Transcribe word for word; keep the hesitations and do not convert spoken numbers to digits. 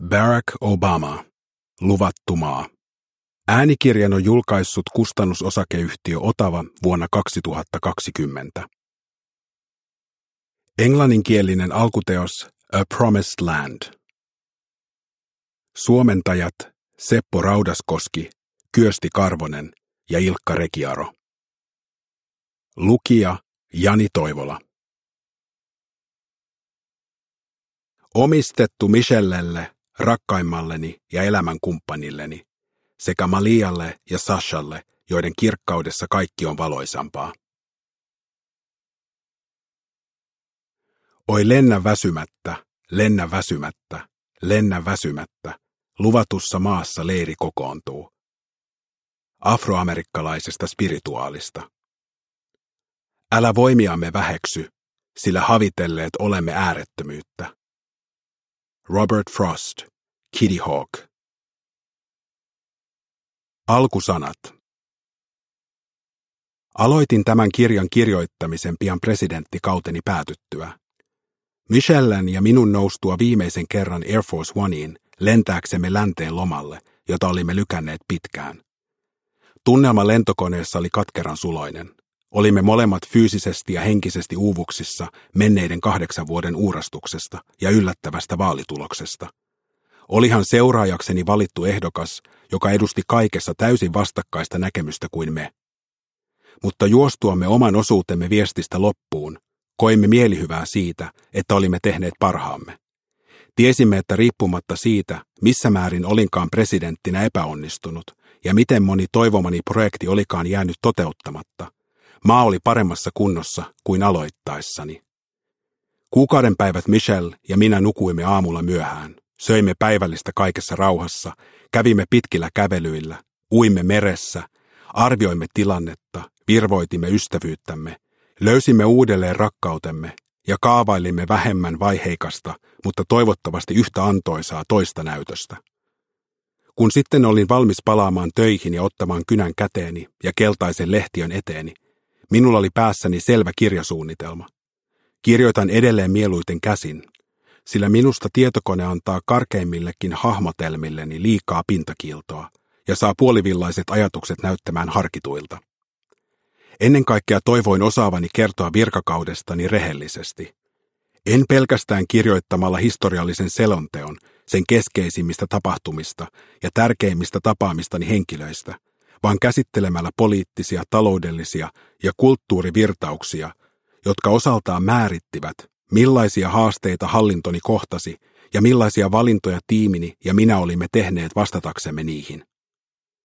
Barack Obama. Luvattu maa. Äänikirjan on julkaissut kustannusosakeyhtiö Otava vuonna kaksituhattakaksikymmentä. Englanninkielinen alkuteos A Promised Land. Suomentajat Seppo Raudaskoski, Kyösti Karvonen ja Ilkka Rekiaro. Lukija Jani Toivola. Omistettu Michellelle, rakkaimmalleni ja elämänkumppanilleni, sekä Malialle ja Sashalle, joiden kirkkaudessa kaikki on valoisampaa. Oi lennä väsymättä, lennä väsymättä, lennä väsymättä, luvatussa maassa leiri kokoontuu. Afroamerikkalaisesta spirituaalista. Älä voimiamme väheksy, sillä havitelleet olemme äärettömyyttä. Robert Frost, Kitty Hawk. Alkusanat. Aloitin tämän kirjan kirjoittamisen pian presidenttikauteni päätyttyä. Michellen ja minun noustua viimeisen kerran Air Force Oneiin lentääksemme länteen lomalle, jota olimme lykänneet pitkään. Tunnelma lentokoneessa oli katkeran suloinen. Olimme molemmat fyysisesti ja henkisesti uuvuksissa menneiden kahdeksan vuoden uurastuksesta ja yllättävästä vaalituloksesta. Olihan seuraajakseni valittu ehdokas, joka edusti kaikessa täysin vastakkaista näkemystä kuin me. Mutta juostuamme oman osuutemme viestistä loppuun, koimme mielihyvää siitä, että olimme tehneet parhaamme. Tiesimme, että riippumatta siitä, missä määrin olinkaan presidenttinä epäonnistunut ja miten moni toivomani projekti olikaan jäänyt toteuttamatta, maa oli paremmassa kunnossa kuin aloittaessani. Kuukauden päivät Michelle ja minä nukuimme aamulla myöhään, söimme päivällistä kaikessa rauhassa, kävimme pitkillä kävelyillä, uimme meressä, arvioimme tilannetta, virvoitimme ystävyyttämme, löysimme uudelleen rakkautemme ja kaavailimme vähemmän vaiheikasta, mutta toivottavasti yhtä antoisaa toista näytöstä. Kun sitten olin valmis palaamaan töihin ja ottamaan kynän käteeni ja keltaisen lehtiön eteeni, minulla oli päässäni selvä kirjasuunnitelma. Kirjoitan edelleen mieluiten käsin, sillä minusta tietokone antaa karkeimmillekin hahmotelmilleni liikaa pintakiiltoa ja saa puolivillaiset ajatukset näyttämään harkituilta. Ennen kaikkea toivoin osaavani kertoa virkakaudestani rehellisesti. En pelkästään kirjoittamalla historiallisen selonteon sen keskeisimmistä tapahtumista ja tärkeimmistä tapaamistani henkilöistä, vaan käsittelemällä poliittisia, taloudellisia ja kulttuurivirtauksia, jotka osaltaan määrittivät, millaisia haasteita hallintoni kohtasi ja millaisia valintoja tiimini ja minä olimme tehneet vastataksemme niihin.